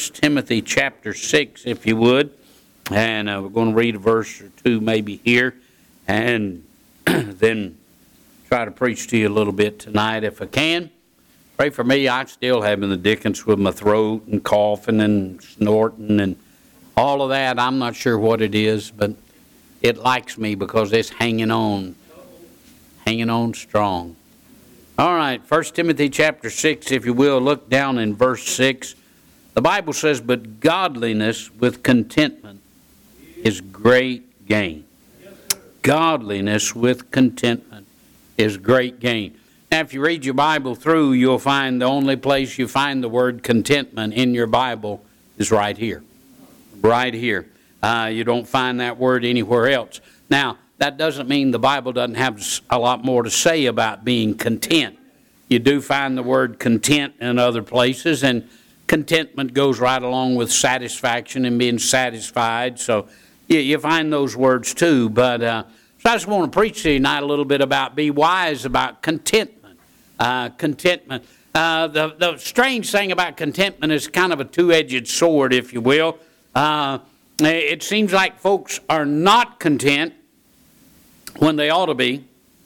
Timothy chapter 6, if you would. And we're going to read a verse or two maybe here, and then try to preach to you a little bit tonight if I can. Pray for me. I'm still having the dickens with my throat and coughing and snorting and all of that. I'm not sure what it is, but it likes me because it's hanging on strong. All right, 1 Timothy chapter 6, if you will, look down in verse 6. The Bible says, "But godliness with contentment is great gain." Godliness with contentment is great gain. Now, if you read your Bible through, you'll find the only place you find the word contentment in your Bible is right here. Right here. You don't find that word anywhere else. Now, that doesn't mean the Bible doesn't have a lot more to say about being content. You do find the word content in other places, and contentment goes right along with satisfaction and being satisfied. So you find those words too. But so I just want to preach to you tonight a little bit about be wise about contentment. Contentment. The strange thing about contentment is kind of a two-edged sword, if you will. It seems like folks are not content when they ought to be.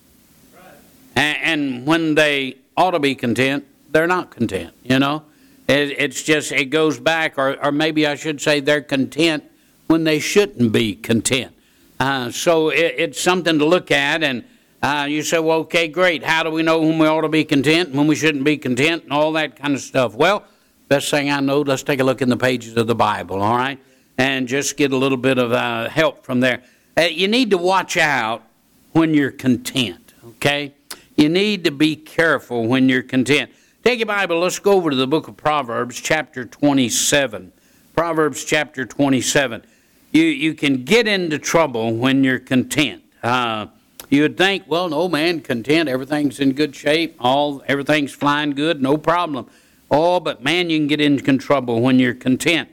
And when they ought to be content, they're not content, you know. It's just, it goes back, or maybe I should say they're content when they shouldn't be content. So it's something to look at, and you say, well, okay, great. How do we know when we ought to be content, when we shouldn't be content, and all that kind of stuff? Well, best thing I know, let's take a look in the pages of the Bible, all right, and just get a little bit of help from there. You need to watch out when you're content, okay? You need to be careful when you're content. Take your Bible, let's go over to the book of Proverbs, chapter 27. Proverbs, chapter 27. You can get into trouble when you're content. You would think, well, no, man, content, everything's in good shape, everything's flying good, no problem. Oh, but man, you can get into trouble when you're content.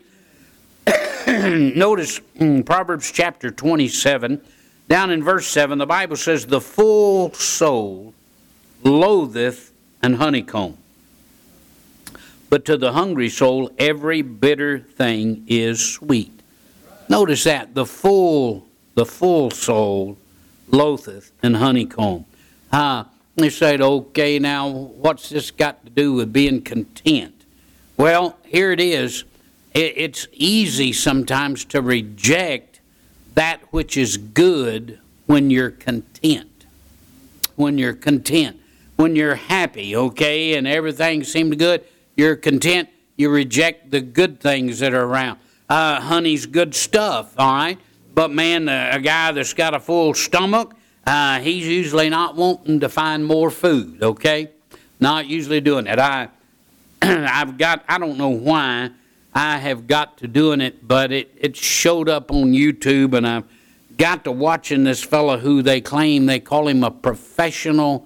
Notice Proverbs chapter 27, down in verse 7, the Bible says, "The full soul loatheth an honeycomb, but to the hungry soul every bitter thing is sweet." Notice that, the full soul loatheth an honeycomb. You say, okay, now what's this got to do with being content? Well, here it is. It's easy sometimes to reject that which is good when you're content. When you're content. When you're happy, okay, and everything seems good, you're content, you reject the good things that are around. Honey's good stuff, all right? But man, a guy that's got a full stomach, he's usually not wanting to find more food, okay? Not usually doing it. I don't know why I have got to doing it, but it showed up on YouTube, and I've got to watching this fellow who they call him a professional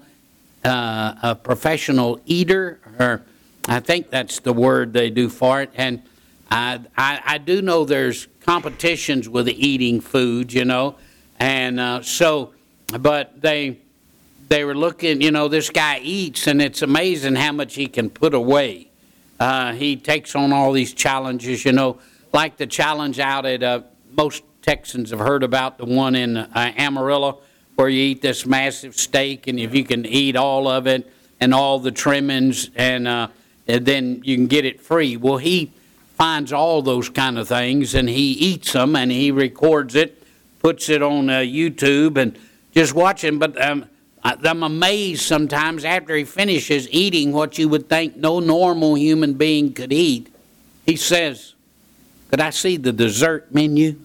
eater, or I think that's the word they do for it. And I do know there's competitions with eating food, you know, and but they were looking, you know, this guy eats, and it's amazing how much he can put away. He takes on all these challenges, you know, like the challenge out at, most Texans have heard about the one in Amarillo, where you eat this massive steak, and if you can eat all of it and all the trimmings, and then you can get it free. Well, he finds all those kind of things, and he eats them, and he records it, puts it on YouTube, and just watching. But I'm amazed sometimes after he finishes eating what you would think no normal human being could eat, he says, "Could I see the dessert menu?"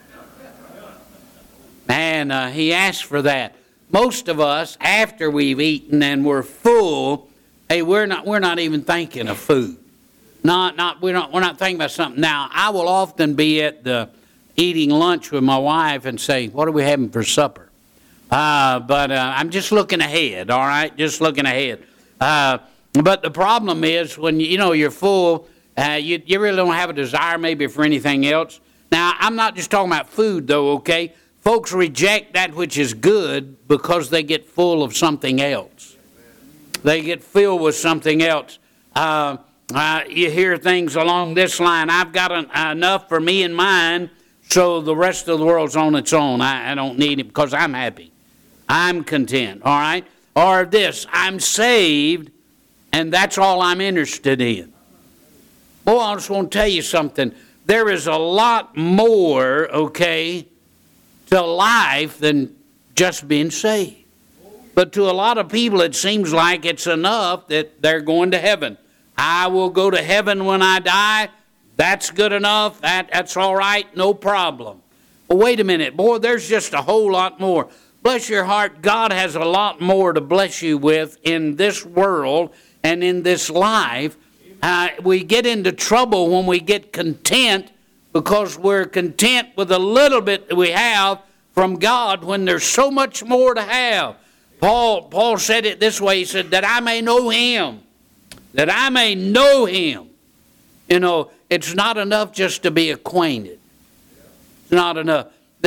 And he asked for that. Most of us, after we've eaten and we're full, hey, we're not even thinking of food. We're not thinking about something. Now, I will often be at the eating lunch with my wife and say, "What are we having for supper?" But I'm just looking ahead, all right? Just looking ahead. But the problem is when, you know, you're full, you really don't have a desire maybe for anything else. Now, I'm not just talking about food, though, okay? Folks reject that which is good because they get full of something else. They get filled with something else. You hear things along this line. I've got enough for me and mine, so the rest of the world's on its own. I don't need it because I'm happy. I'm content, all right? Or this, I'm saved, and that's all I'm interested in. Boy, I just want to tell you something. There is a lot more, okay, to life than just being saved. But to a lot of people, it seems like it's enough that they're going to heaven. I will go to heaven when I die. That's good enough. That's all right. No problem. But wait a minute. Boy, there's just a whole lot more. Bless your heart. God has a lot more to bless you with in this world and in this life. We get into trouble when we get content because we're content with the little bit that we have from God when there's so much more to have. Paul said it this way. He said, that I may know him. That I may know him. You know, it's not enough just to be acquainted. It's not enough.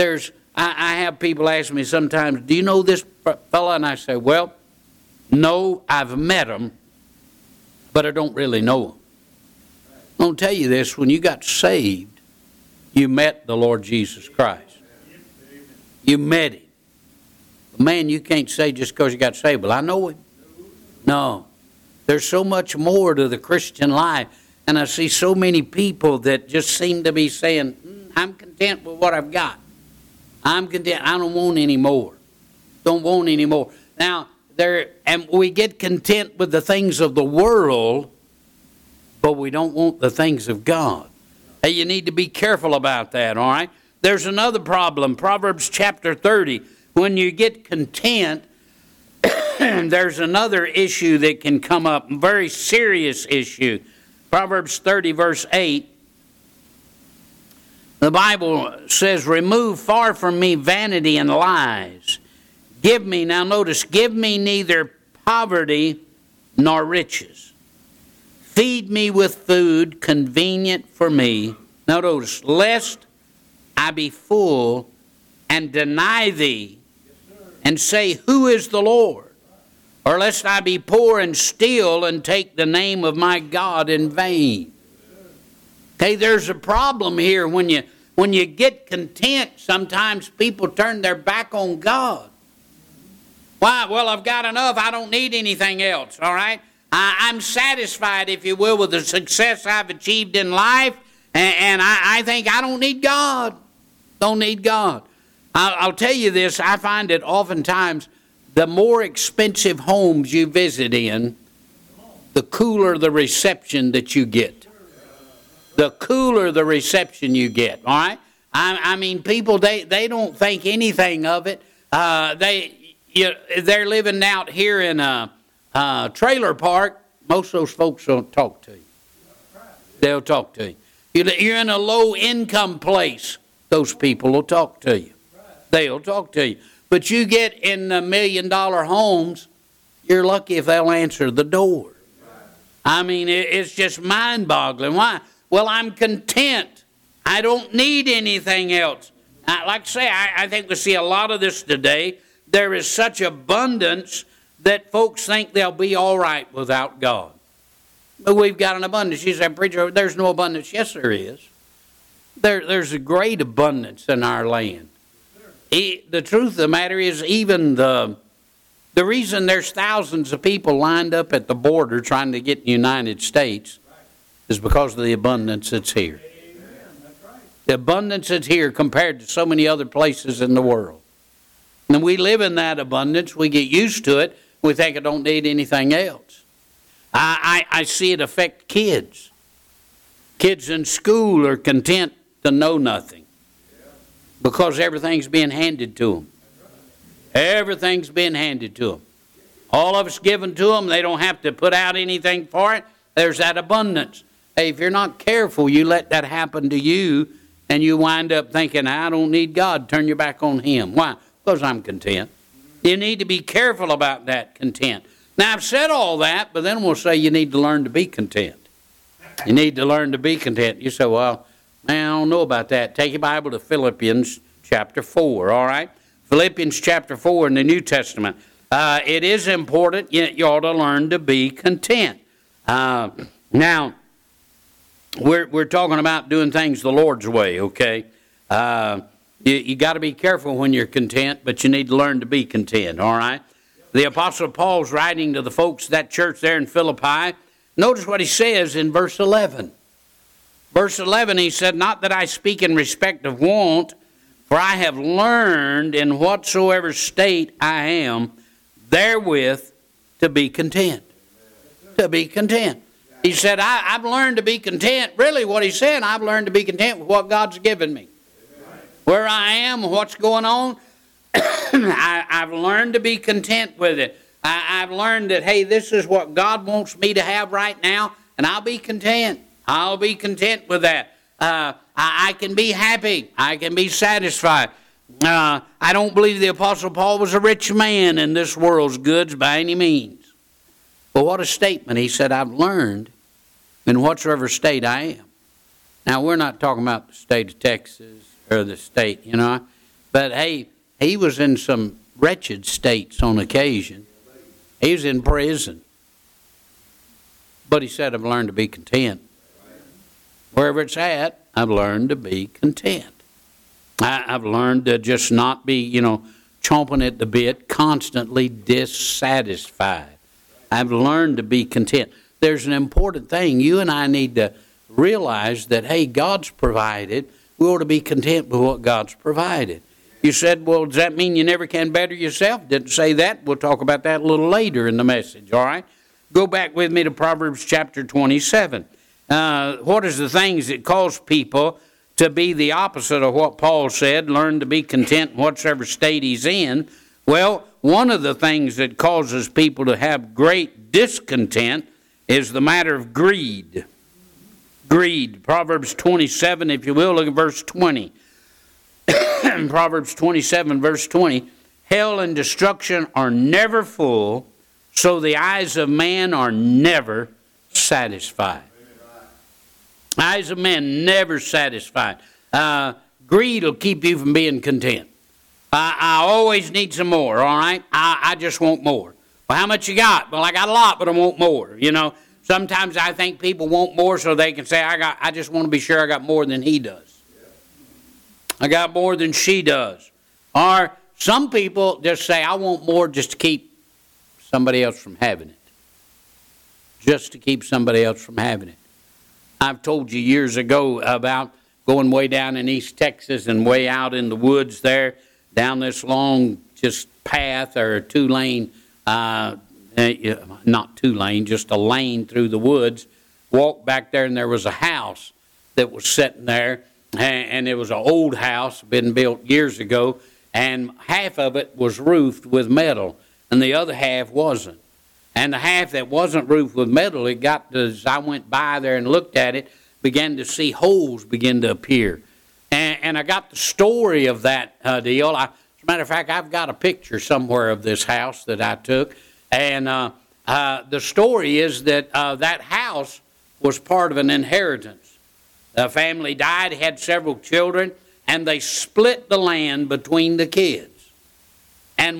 I have people ask me sometimes, do you know this fella? And I say, well, no, I've met him, but I don't really know him. I'm going to tell you this, when you got saved, you met the Lord Jesus Christ. You met him. Man, you can't say just because you got saved, well, I know him. No. There's so much more to the Christian life. And I see so many people that just seem to be saying, I'm content with what I've got. I'm content. I don't want any more. Don't want any more. Now, and we get content with the things of the world, but we don't want the things of God. Hey, you need to be careful about that, all right? There's another problem. Proverbs chapter 30. When you get content, there's another issue that can come up, a very serious issue. Proverbs 30, verse 8. The Bible says, remove far from me vanity and lies. Give me, now notice, give me neither poverty nor riches. Feed me with food convenient for me. Now notice, lest I be full and deny thee and say, who is the Lord? Or lest I be poor and steal and take the name of my God in vain. Okay, there's a problem here. When you get content, sometimes people turn their back on God. Why? Well, I've got enough. I don't need anything else, all right? I'm satisfied, if you will, with the success I've achieved in life, and I think I don't need God. Don't need God. I'll tell you this, I find that oftentimes the more expensive homes you visit in, the cooler the reception that you get. The cooler the reception you get, all right? I mean, people, they don't think anything of it. They're living out here in a trailer park. Most of those folks don't talk to you. They'll talk to you. You're in a low-income place. Those people will talk to you. They'll talk to you. But you get in the $1 million homes, you're lucky if they'll answer the door. I mean, it's just mind-boggling. Why? Well, I'm content. I don't need anything else. Like I say, I think we see a lot of this today. There is such abundance that folks think they'll be all right without God. But we've got an abundance. You say, preacher, there's no abundance. Yes, there is. There's a great abundance in our land. The truth of the matter is, even the reason there's thousands of people lined up at the border trying to get in the United States is because of the abundance that's here. The abundance that's here compared to so many other places in the world. And we live in that abundance. We get used to it. We think I don't need anything else. I see it affect kids. Kids in school are content to know nothing because everything's being handed to them. Everything's being handed to them. All of it's given to them. They don't have to put out anything for it. There's that abundance. Hey, if you're not careful, you let that happen to you, and you wind up thinking, I don't need God. Turn your back on Him. Why? Because I'm content. You need to be careful about that content. Now, I've said all that, but then we'll say you need to learn to be content. You need to learn to be content. You say, well, man, I don't know about that. Take your Bible to Philippians chapter 4, all right? Philippians chapter 4 in the New Testament. It is important. You ought to learn to be content. Now, we're talking about doing things the Lord's way, okay? You got to be careful when you're content, but you need to learn to be content, all right? The Apostle Paul's writing to the folks of that church there in Philippi. Notice what he says in verse 11. Verse 11, he said, "Not that I speak in respect of want, for I have learned in whatsoever state I am, therewith to be content." To be content. He said, I've learned to be content. Really what he's saying, I've learned to be content with what God's given me. Where I am, what's going on, I've learned to be content with it. I've learned that, hey, this is what God wants me to have right now, and I'll be content. I'll be content with that. I can be happy. I can be satisfied. I don't believe the Apostle Paul was a rich man in this world's goods by any means. But what a statement. He said, I've learned in whatsoever state I am. Now, we're not talking about the state of Texas or the state, but hey, he was in some wretched states on occasion. He was in prison. But he said, I've learned to be content. Wherever it's at, I've learned to be content. I've learned to just not be, chomping at the bit, constantly dissatisfied. I've learned to be content. There's an important thing. You and I need to realize that, hey, God's provided. We ought to be content with what God's provided. You said, well, does that mean you never can better yourself? Didn't say that. We'll talk about that a little later in the message, all right? Go back with me to Proverbs chapter 27. What is the things that cause people to be the opposite of what Paul said, learn to be content in whatsoever state he's in? Well, one of the things that causes people to have great discontent is the matter of greed. Greed. Proverbs 27, if you will, look at verse 20. Proverbs 27, verse 20. Hell and destruction are never full, so the eyes of man are never satisfied. Eyes of man never satisfied. Greed will keep you from being content. I always need some more, all right? I just want more. Well, how much you got? Well, I got a lot, but I want more. Sometimes I think people want more so they can say, I just want to be sure I got more than he does. I got more than she does. Or some people just say, I want more just to keep somebody else from having it. Just to keep somebody else from having it. I've told you years ago about going way down in East Texas and way out in the woods there, down this long just path or two-lane, not two-lane, just a lane through the woods. Walked back there and there was a house that was sitting there, and it was an old house, been built years ago, and half of it was roofed with metal, and the other half wasn't. And the half that wasn't roofed with metal, it got to, as I went by there and looked at it, began to see holes begin to appear. And I got the story of that deal. As a matter of fact, I've got a picture somewhere of this house that I took. And the story is that that house was part of an inheritance. The family died, had several children, and they split the land between the kids. And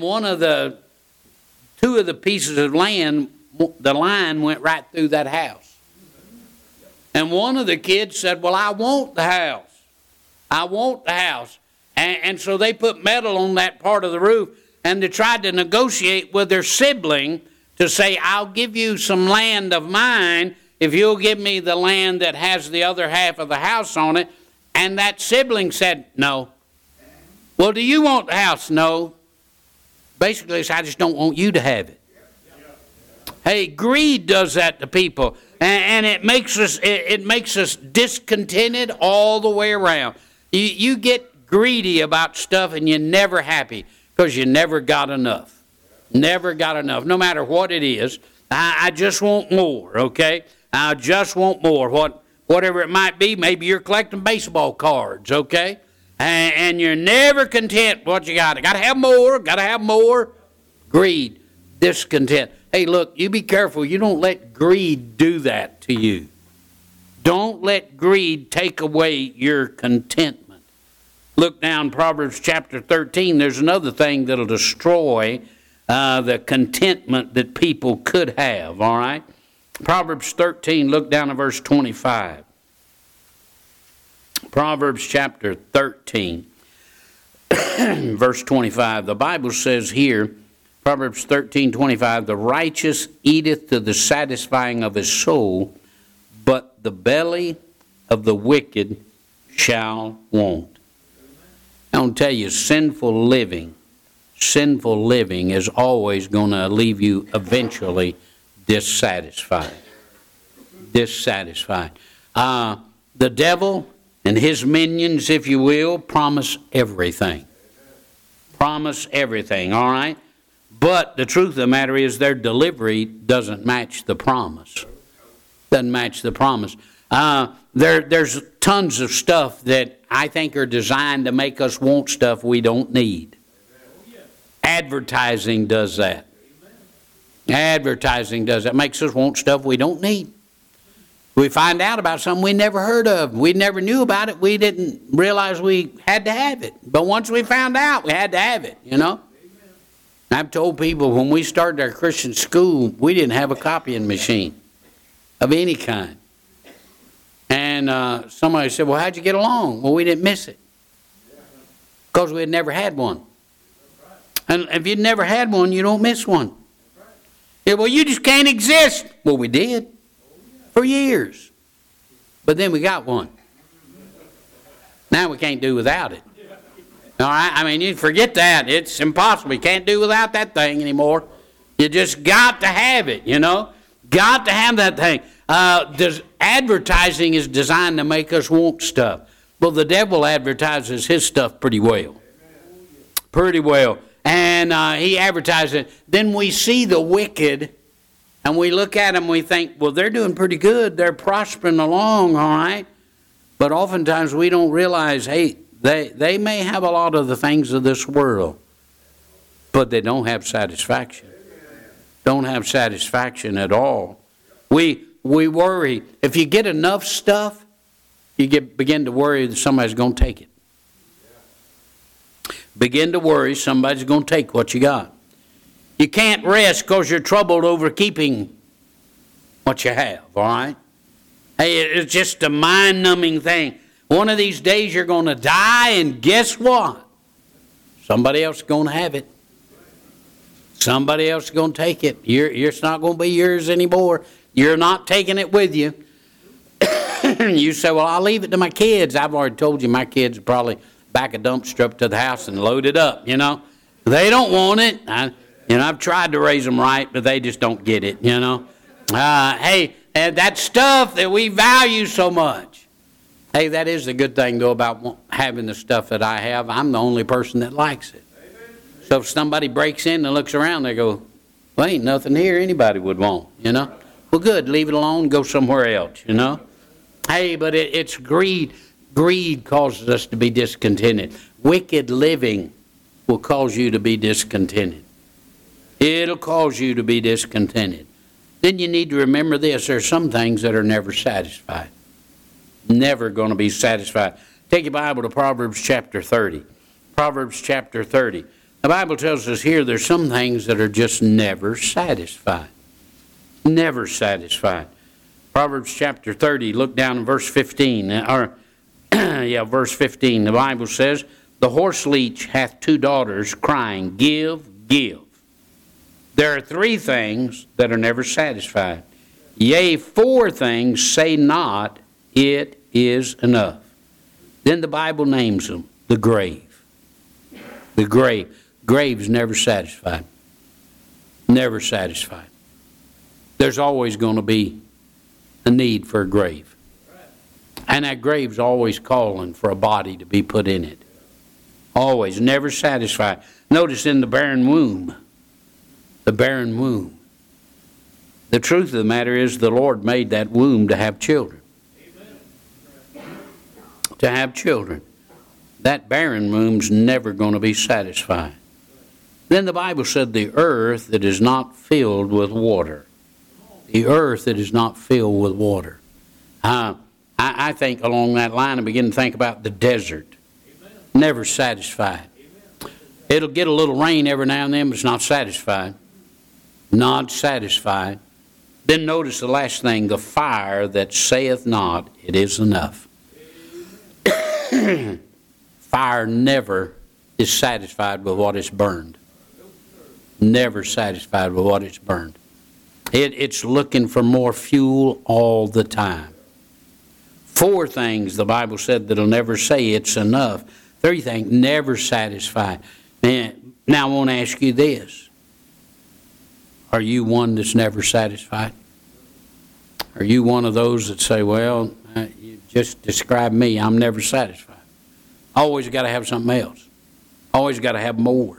two of the pieces of land, the line went right through that house. And one of the kids said, well, I want the house. I want the house. And so they put metal on that part of the roof, and they tried to negotiate with their sibling to say, I'll give you some land of mine if you'll give me the land that has the other half of the house on it. And that sibling said, no. Well, do you want the house? No. Basically, I just don't want you to have it. Hey, greed does that to people, and it makes us discontented all the way around. You get greedy about stuff, and you're never happy because you never got enough. Never got enough, no matter what it is. I just want more. Okay, I just want more. Whatever it might be. Maybe you're collecting baseball cards. Okay. And you're never content with what you got. Got to have more. Got to have more. Greed, discontent. Hey, look, you be careful. You don't let greed do that to you. Don't let greed take away your contentment. Look down Proverbs chapter 13. There's another thing that'll destroy the contentment that people could have, all right? Proverbs 13, look down at verse 25. Proverbs chapter 13, verse 25. The Bible says here, Proverbs 13:25, the righteous eateth to the satisfying of his soul, but the belly of the wicked shall want. I want to tell you, sinful living is always going to leave you eventually dissatisfied. Dissatisfied. The devil and his minions, if you will, promise everything. Promise everything, all right? But the truth of the matter is their delivery doesn't match the promise. Doesn't match the promise. There's tons of stuff that I think are designed to make us want stuff we don't need. Advertising does that. Advertising does that. Makes us want stuff we don't need. We find out about something we never heard of. We never knew about it. We didn't realize we had to have it. But once we found out, we had to have it, you know. I've told people when we started our Christian school, we didn't have a copying machine of any kind. And somebody said, well, how'd you get along? Well, we didn't miss it. Because we had never had one. And if you'd never had one, you don't miss one. Yeah, well, you just can't exist. Well, we did. For years. But then we got one. Now we can't do without it. All right? I mean, you forget that. It's impossible. You can't do without that thing anymore. You just got to have it, you know. Got to have that thing. Advertising is designed to make us want stuff. Well, the devil advertises his stuff pretty well. Pretty well. And he advertises it. Then we see the wicked, and we look at them and we think, well, they're doing pretty good. They're prospering along, all right? But oftentimes we don't realize, hey, they may have a lot of the things of this world, but they don't have satisfaction. Don't have satisfaction at all. We worry. If you get enough stuff, you begin to worry that somebody's going to take it. Begin to worry somebody's going to take what you got. You can't rest because you're troubled over keeping what you have, all right? Hey, it's just a mind-numbing thing. One of these days you're going to die, and guess what? Somebody else is going to have it. Somebody else is going to take it. It's not going to be yours anymore. You're not taking it with you. You say, well, I'll leave it to my kids. I've already told you my kids probably back a dumpster up to the house and load it up, you know. They don't want it. I've tried to raise them right, but they just don't get it, you know. Hey, and that stuff that we value so much. Hey, that is the good thing, though, about having the stuff that I have. I'm the only person that likes it. So if somebody breaks in and looks around, they go, well, ain't nothing here anybody would want, you know. Well, good, leave it alone, go somewhere else, you know. Hey, but it's greed. Greed causes us to be discontented. Wicked living will cause you to be discontented. It'll cause you to be discontented. Then you need to remember this. There are some things that are never satisfied. Never going to be satisfied. Take your Bible to Proverbs chapter 30. Proverbs chapter 30. The Bible tells us here there's some things that are just never satisfied. Never satisfied. Proverbs chapter 30, look down in verse 15. Verse 15. The Bible says, the horse leech hath two daughters, crying, give, give. There are three things that are never satisfied. Yea, four things say not, it is enough. Then the Bible names them, the grave. The grave. Grave's never satisfied. Never satisfied. There's always going to be a need for a grave. And that grave's always calling for a body to be put in it. Always. Never satisfied. Notice in the barren womb. The barren womb. The truth of the matter is the Lord made that womb to have children. To have children. That barren womb's never going to be satisfied. Then the Bible said the earth that is not filled with water. The earth that is not filled with water. I think along that line I begin to think about the desert. Never satisfied. It'll get a little rain every now and then, but it's not satisfied. Not satisfied. Then notice the last thing, the fire that saith not, it is enough. Fire never is satisfied with what is burned. Never satisfied with what is burned. It's looking for more fuel all the time. 4 things the Bible said that'll never say it's enough. 3 things, never satisfied. And now I want to ask you this. Are you one that's never satisfied? Are you one of those that say, well, you just describe me, I'm never satisfied. Always got to have something else. Always got to have more.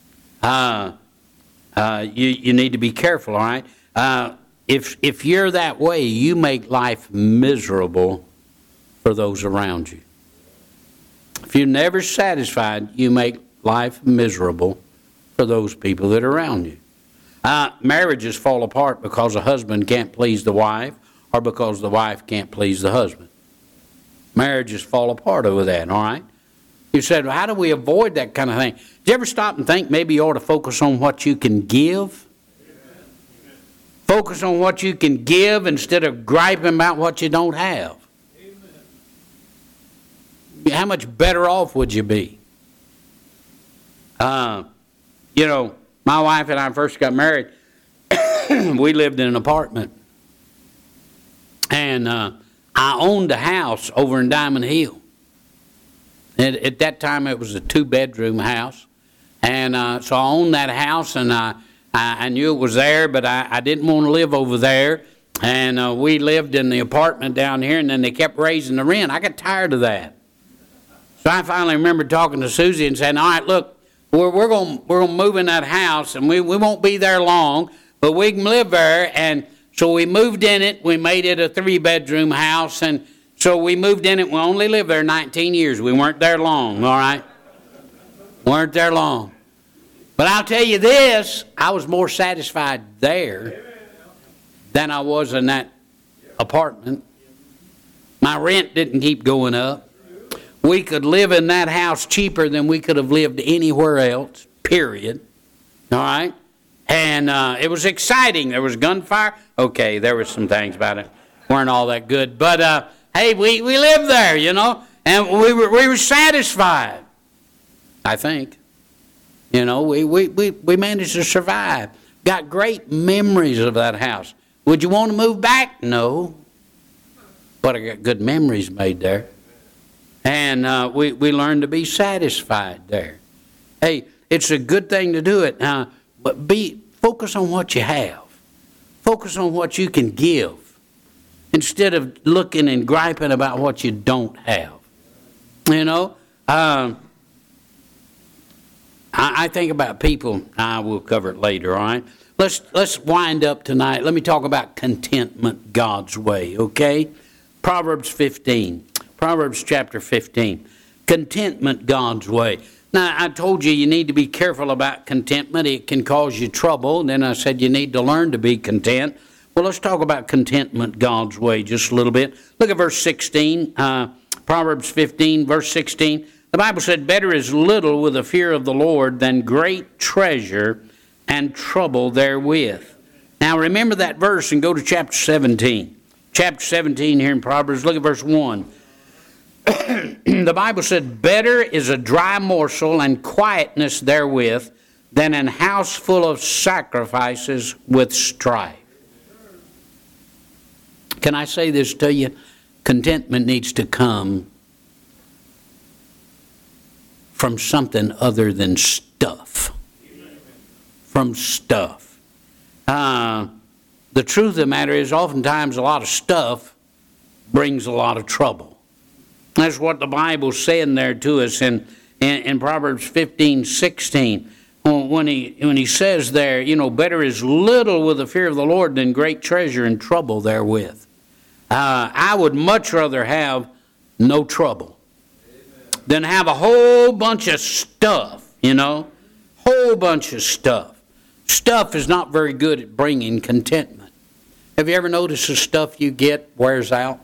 You need to be careful, all right? If you're that way, you make life miserable for those around you. If you're never satisfied, you make life miserable for those people that are around you. Marriages fall apart because a husband can't please the wife or because the wife can't please the husband. Marriages fall apart over that, all right? You said, well, how do we avoid that kind of thing? Did you ever stop and think maybe you ought to focus on what you can give? Amen. Focus on what you can give instead of griping about what you don't have. Amen. How much better off would you be? My wife and I first got married. We lived in an apartment. And I owned a house over in Diamond Hill. And at that time, it was a 2-bedroom house. And so I owned that house, and I knew it was there, but I didn't want to live over there. And we lived in the apartment down here, and then they kept raising the rent. I got tired of that. So I finally remember talking to Susie and saying, all right, look, we're going to move in that house, and we won't be there long, but we can live there. And so we moved in it. We made it a 3-bedroom house, and so we moved in it. We only lived there 19 years. We weren't there long, all right? Weren't there long. But I'll tell you this, I was more satisfied there than I was in that apartment. My rent didn't keep going up. We could live in that house cheaper than we could have lived anywhere else, period. All right? And it was exciting. There was gunfire. Okay, there were some things about it. Weren't all that good. But, hey, we lived there, and we were satisfied, I think. We managed to survive. Got great memories of that house. Would you want to move back? No. But I got good memories made there. And we learned to be satisfied there. Hey, it's a good thing to do it. But focus on what you have. Focus on what you can give instead of looking and griping about what you don't have. I think about people. I will cover it later, all right? Let's wind up tonight. Let me talk about contentment God's way, okay? Proverbs 15. Proverbs chapter 15. Contentment God's way. Now, I told you need to be careful about contentment. It can cause you trouble. And then I said you need to learn to be content. Well, let's talk about contentment God's way just a little bit. Look at verse 16. Proverbs 15, verse 16. The Bible said, better is little with the fear of the Lord than great treasure and trouble therewith. Now, remember that verse and go to chapter 17. Chapter 17 here in Proverbs. Look at verse 1. The Bible said, better is a dry morsel and quietness therewith than an house full of sacrifices with strife. Can I say this to you? Contentment needs to come from something other than stuff. From stuff. The truth of the matter is oftentimes a lot of stuff brings a lot of trouble. That's what the Bible's saying there to us in Proverbs 15:16. When he says there, better is little with the fear of the Lord than great treasure and trouble therewith. I would much rather have no trouble than have a whole bunch of stuff, whole bunch of stuff. Stuff is not very good at bringing contentment. Have you ever noticed the stuff you get wears out?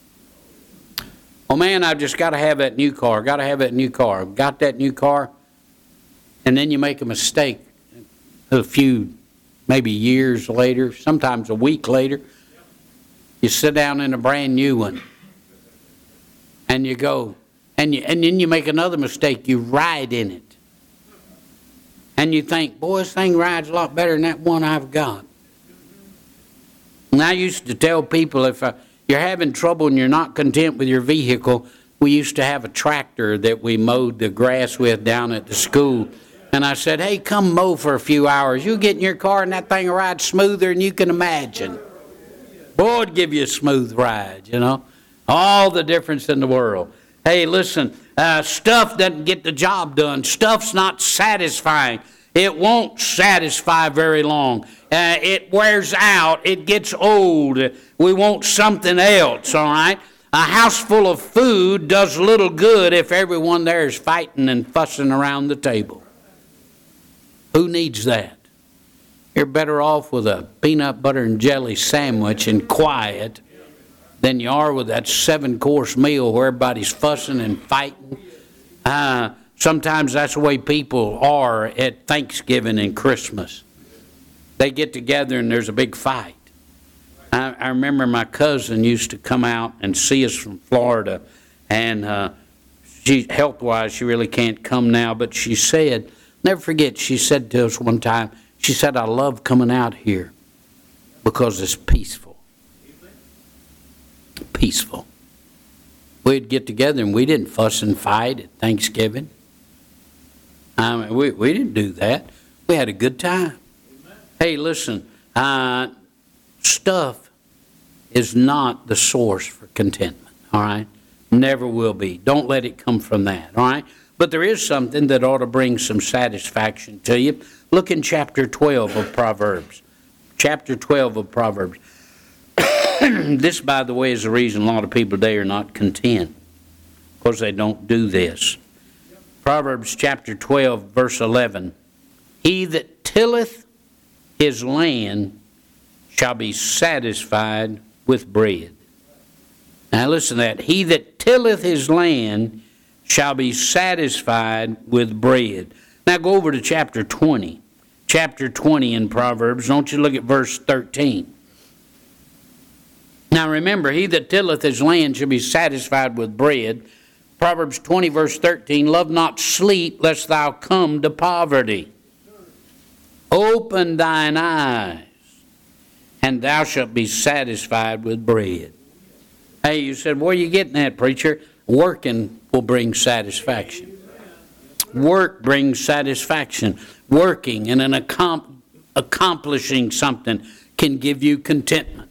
Oh man, I've just got to have that new car. Got to have that new car. Got that new car, and then you make a mistake a few maybe years later, sometimes a week later, you sit down in a brand new one, and you go, and then you make another mistake. You ride in it. And you think, boy, this thing rides a lot better than that one I've got. And I used to tell people, if you're having trouble and you're not content with your vehicle, we used to have a tractor that we mowed the grass with down at the school. And I said, hey, come mow for a few hours. You get in your car and that thing will ride smoother than you can imagine. Boy, it'd give you a smooth ride, you know. All the difference in the world. Hey, listen, stuff doesn't get the job done. Stuff's not satisfying. It won't satisfy very long. It wears out. It gets old. We want something else, all right? A house full of food does little good if everyone there is fighting and fussing around the table. Who needs that? You're better off with a peanut butter and jelly sandwich and quiet than you are with that 7-course meal where everybody's fussing and fighting. Sometimes that's the way people are at Thanksgiving and Christmas. They get together and there's a big fight. I remember my cousin used to come out and see us from Florida, and she, health-wise, she really can't come now, but she said, never forget, she said to us one time, she said, I love coming out here because it's peaceful. Peaceful. We'd get together and we didn't fuss and fight at Thanksgiving. We didn't do that. We had a good time. Hey, listen, stuff is not the source for contentment, all right? Never will be. Don't let it come from that, all right? But there is something that ought to bring some satisfaction to you. Look in chapter 12 of Proverbs. Chapter 12 of Proverbs. This, by the way, is the reason a lot of people today are not content, because they don't do this. Proverbs chapter 12, verse 11. He that tilleth his land shall be satisfied with bread. Now listen to that. He that tilleth his land shall be satisfied with bread. Now go over to chapter 20. Chapter 20 in Proverbs. Don't you look at verse 13. Now remember, he that tilleth his land shall be satisfied with bread. Proverbs 20, verse 13, love not sleep, lest thou come to poverty. Open thine eyes, and thou shalt be satisfied with bread. Hey, you said, where are you getting that, preacher? Working will bring satisfaction. Work brings satisfaction. Working and accomplishing something can give you contentment.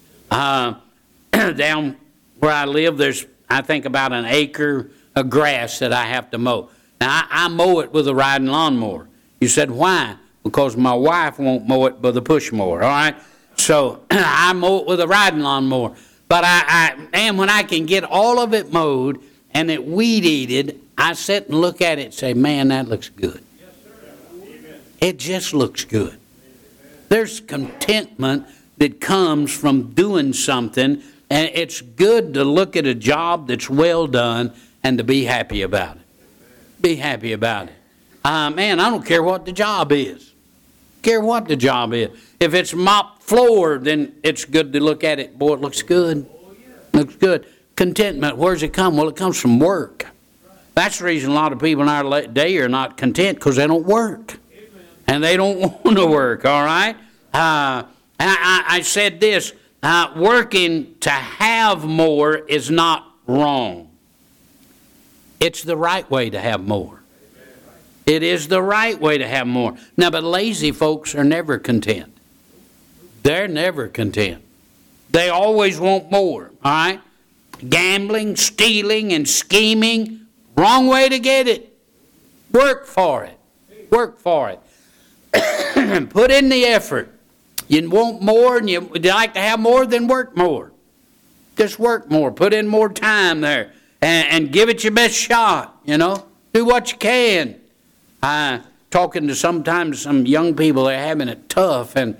Down where I live, there's, I think, about an acre of grass that I have to mow. Now, I mow it with a riding lawnmower. You said, why? Because my wife won't mow it with a push mower, all right? So I mow it with a riding lawnmower. But and when I can get all of it mowed and it weed-eated, I sit and look at it and say, man, that looks good. It just looks good. There's contentment that comes from doing something, and it's good to look at a job that's well done and to be happy about it. Be happy about it. Man, I don't care what the job is. Care what the job is. If it's mop floor, then it's good to look at it. Boy, it looks good. Looks good. Contentment, where does it come? Well, it comes from work. That's the reason a lot of people in our day are not content, because they don't work. And they don't want to work, all right? I said this, working to have more is not wrong. It's the right way to have more. It is the right way to have more. Now, but lazy folks are never content. They're never content. They always want more, all right? Gambling, stealing, and scheming, wrong way to get it. Work for it. Work for it. Put in the effort. You want more and you'd like to have more, then work more. Just work more. Put in more time there and give it your best shot, you know. Do what you can. Talking to sometimes some young people, they're having it tough. And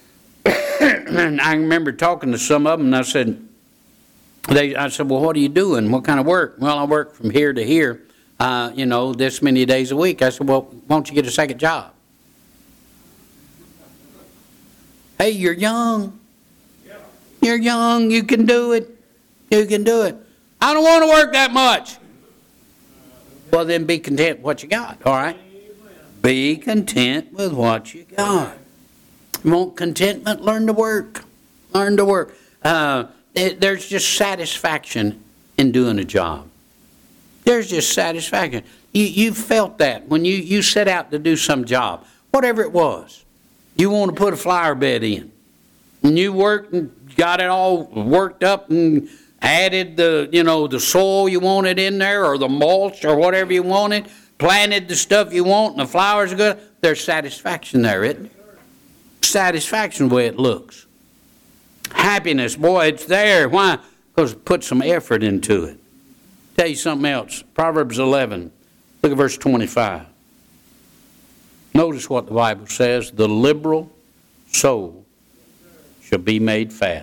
I remember talking to some of them, and I said, well, what are you doing? What kind of work? Well, I work from here to here, this many days a week. I said, well, why don't you get a second job? Hey, you're young. You're young. You can do it. You can do it. I don't want to work that much. Well, then be content with what you got, all right? Be content with what you got. You want contentment? Learn to work. Learn to work. There's just satisfaction in doing a job. There's just satisfaction. You felt that when you set out to do some job, whatever it was. You want to put a flower bed in. And you worked and got it all worked up and added the soil you wanted in there or the mulch or whatever you wanted, planted the stuff you want and the flowers are good. There's satisfaction there, isn't it? Satisfaction the way it looks. Happiness, boy, it's there. Why? Because put some effort into it. Tell you something else. Proverbs 11. Look at verse 25. Notice what the Bible says. The liberal soul shall be made fat.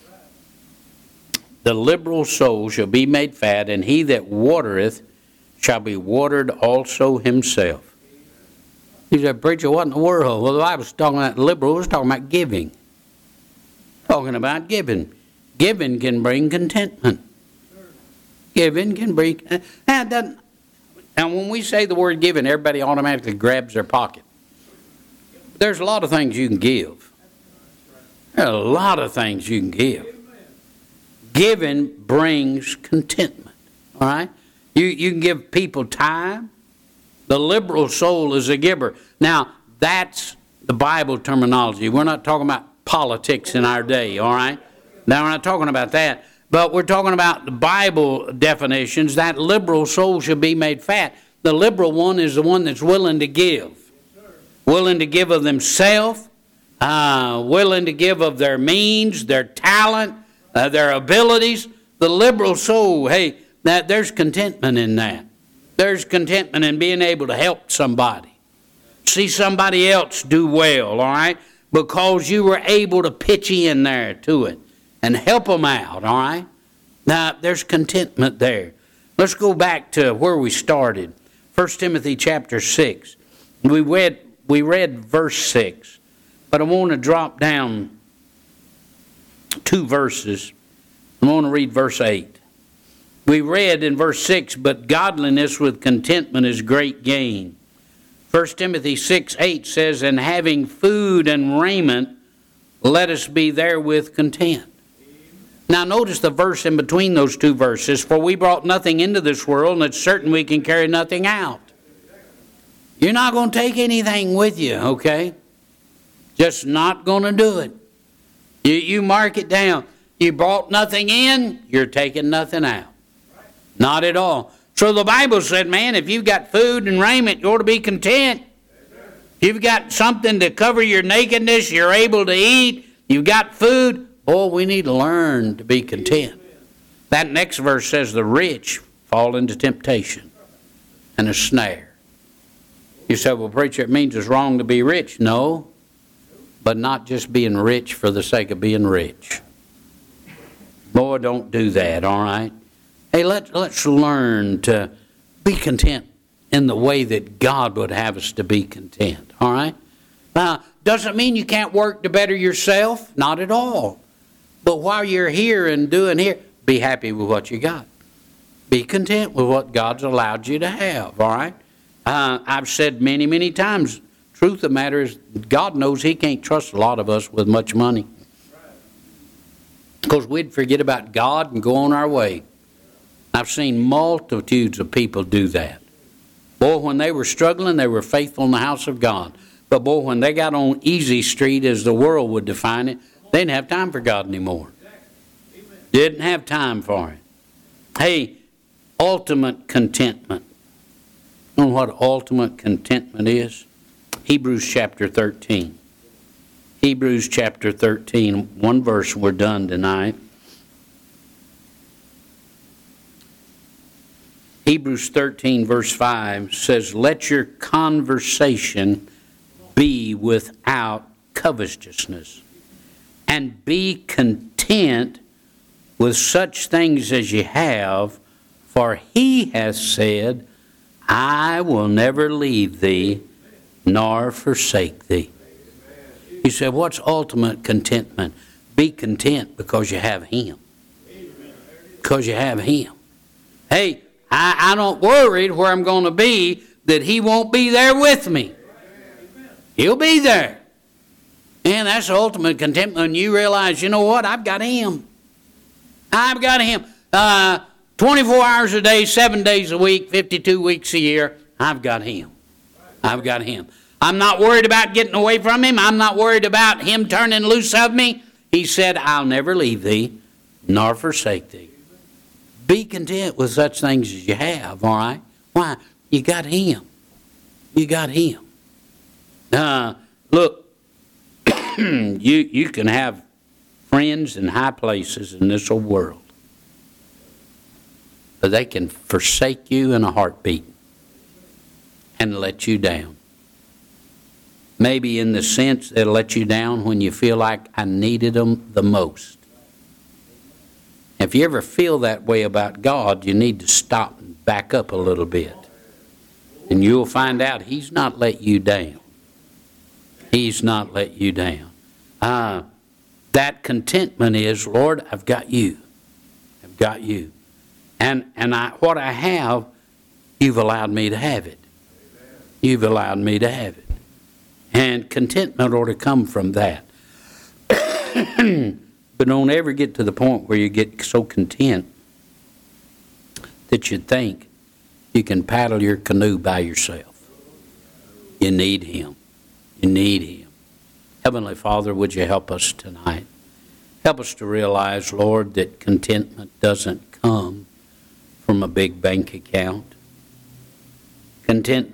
The liberal soul shall be made fat, and he that watereth shall be watered also himself. He said, preacher, what in the world? Well, the Bible's talking about liberal. It's talking about giving. Talking about giving. Giving can bring contentment. Giving can bring... Now, when we say the word giving, everybody automatically grabs their pocket. There's a lot of things you can give. There are a lot of things you can give. Giving brings contentment. All right? You can give people time. The liberal soul is a giver. Now, that's the Bible terminology. We're not talking about politics in our day, all right? Now, we're not talking about that. But we're talking about the Bible definitions. That liberal soul should be made fat. The liberal one is the one that's willing to give. Willing to give of themselves. Willing to give of their means, their talent, their abilities. The liberal soul, hey, there's contentment in that. There's contentment in being able to help somebody. See somebody else do well, all right? Because you were able to pitch in there to it and help them out, all right? Now, there's contentment there. Let's go back to where we started. 1 Timothy chapter 6. We read verse 6. But I want to drop down 2 verses. I want to read verse 8. We read in verse 6, but godliness with contentment is great gain. 1 Timothy 6:8 says, and having food and raiment, let us be therewith content. Now notice the verse in between those 2 verses, for we brought nothing into this world, and it's certain we can carry nothing out. You're not going to take anything with you, okay? Just not going to do it. You mark it down. You brought nothing in, you're taking nothing out. Not at all. So the Bible said, man, if you've got food and raiment, you ought to be content. If you've got something to cover your nakedness, you're able to eat, you've got food, boy, we need to learn to be content. That next verse says, the rich fall into temptation and a snare. You say, well, preacher, it means it's wrong to be rich. No, but not just being rich for the sake of being rich. Boy, don't do that, all right? Hey, let's learn to be content in the way that God would have us to be content, all right? Now, doesn't mean you can't work to better yourself. Not at all. But while you're here and doing here, be happy with what you got. Be content with what God's allowed you to have, all right? I've said many, many times, truth of the matter is God knows He can't trust a lot of us with much money. Because we'd forget about God and go on our way. I've seen multitudes of people do that. Boy, when they were struggling, they were faithful in the house of God. But boy, when they got on easy street, as the world would define it, they didn't have time for God anymore. Didn't have time for it. Hey, ultimate contentment. You know what ultimate contentment is? Hebrews chapter 13. Hebrews chapter 13. One verse, we're done tonight. Hebrews 13 verse 5 says, let your conversation be without covetousness, and be content with such things as ye have, for He has said, I will never leave thee nor forsake thee. You say, what's ultimate contentment? Be content because you have Him. Because you have Him. Hey, I don't worry where I'm going to be that He won't be there with me. He'll be there. And that's the ultimate contentment when you realize, you know what, I've got Him. I've got Him. 24 hours a day, 7 days a week, 52 weeks a year, I've got Him. I've got Him. I'm not worried about getting away from Him. I'm not worried about Him turning loose of me. He said, I'll never leave thee, nor forsake thee. Be content with such things as you have, all right? Why? You got Him. You got Him. Look, you can have friends in high places in this old world, but they can forsake you in a heartbeat and let you down. Maybe in the sense they'll let you down when you feel like I needed them the most. If you ever feel that way about God, you need to stop and back up a little bit. And you'll find out He's not let you down. He's not let you down. That contentment is, Lord, I've got You. I've got You. And what I have, You've allowed me to have it. You've allowed me to have it. And contentment ought to come from that. But don't ever get to the point where you get so content that you think you can paddle your canoe by yourself. You need Him. You need Him. Heavenly Father, would You help us tonight? Help us to realize, Lord, that contentment doesn't come from a big bank account. Contentment